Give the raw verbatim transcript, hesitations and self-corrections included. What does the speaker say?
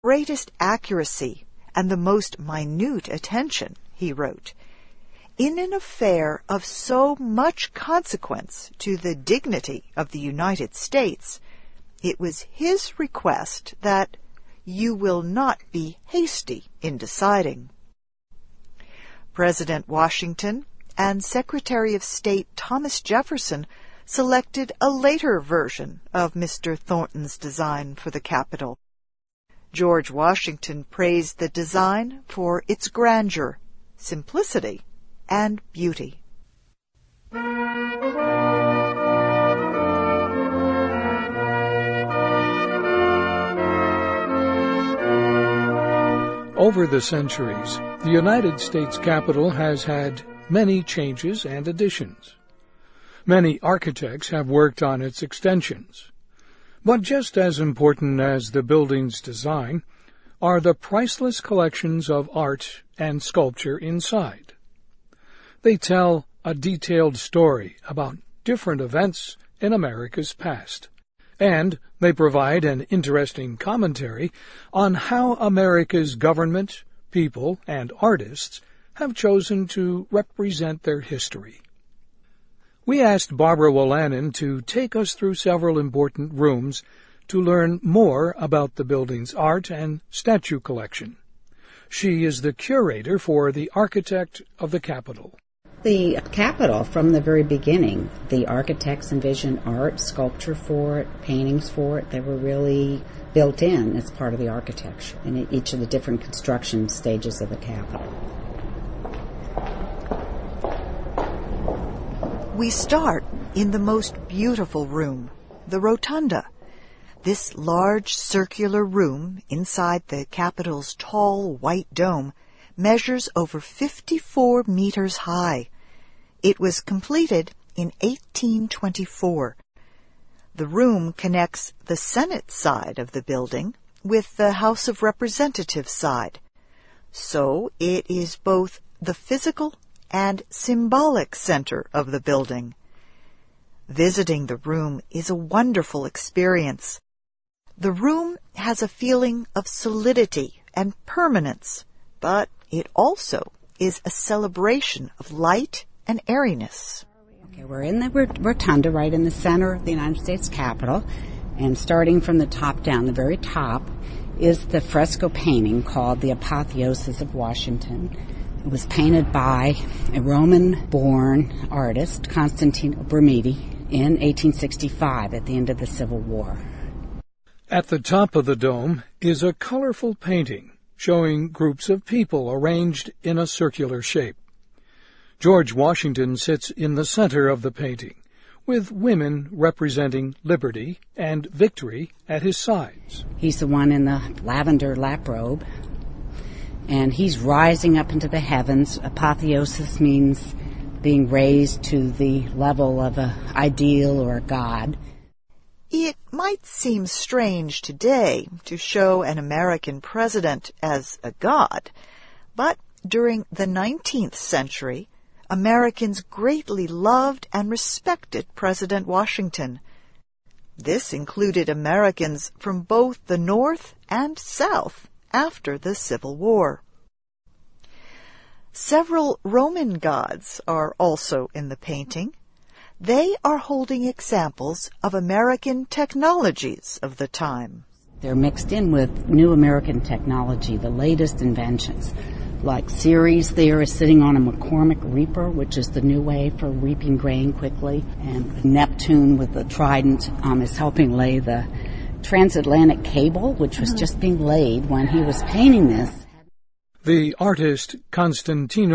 greatest accuracy and the most minute attention, he wrote. In an affair of so much consequence to the dignity of the United States, it was his request that you will not be hasty in deciding. President Washington and Secretary of State Thomas Jefferson selected a later version of Mister Thornton's design for the Capitol. George Washington praised the design for its grandeur, simplicity, and beauty. Over the centuries, the United States Capitol has had many changes and additions. Many architects have worked on its extensions. But just as important as the building's design are the priceless collections of art and sculpture inside. They tell a detailed story about different events in America's past, and they provide an interesting commentary on how America's government, people, and artists have chosen to represent their history. We asked Barbara Wolanin to take us through several important rooms to learn more about the building's art and statue collection. She is the curator for the architect of the Capitol. The Capitol, from the very beginning, the architects envisioned art, sculpture for it, paintings for it. They were really built in as part of the architecture in each of the different construction stages of the Capitol. We start in the most beautiful room, the Rotunda. This large circular room inside the Capitol's tall white dome measures over fifty-four meters high. It was completed in eighteen twenty-four. The room connects the Senate side of the building with the House of Representatives side. So it is both the physical and symbolic center of the building. Visiting the room is a wonderful experience. The room has a feeling of solidity and permanence, but it also is a celebration of light and airiness. Okay, we're in the rotunda right in the center of the United States Capitol, and starting from the top down, the very top, is the fresco painting called The Apotheosis of Washington. It was painted by a Roman-born artist, Constantino Brumidi, in eighteen sixty-five at the end of the Civil War. At the top of the dome is a colorful painting showing groups of people arranged in a circular shape. George Washington sits in the center of the painting, with women representing liberty and victory at his sides. He's the one in the lavender lap robe, and he's rising up into the heavens. Apotheosis means being raised to the level of an ideal or a god. It might seem strange today to show an American president as a god, but during the nineteenth century, Americans greatly loved and respected President Washington. This included Americans from both the North and South after the Civil War. Several Roman gods are also in the painting. They are holding examples of American technologies of the time. They're mixed in with new American technology, the latest inventions. Like Ceres there is sitting on a McCormick reaper, which is the new way for reaping grain quickly. And Neptune with the trident um, is helping lay the transatlantic cable, which was just being laid when he was painting this. The artist Constantino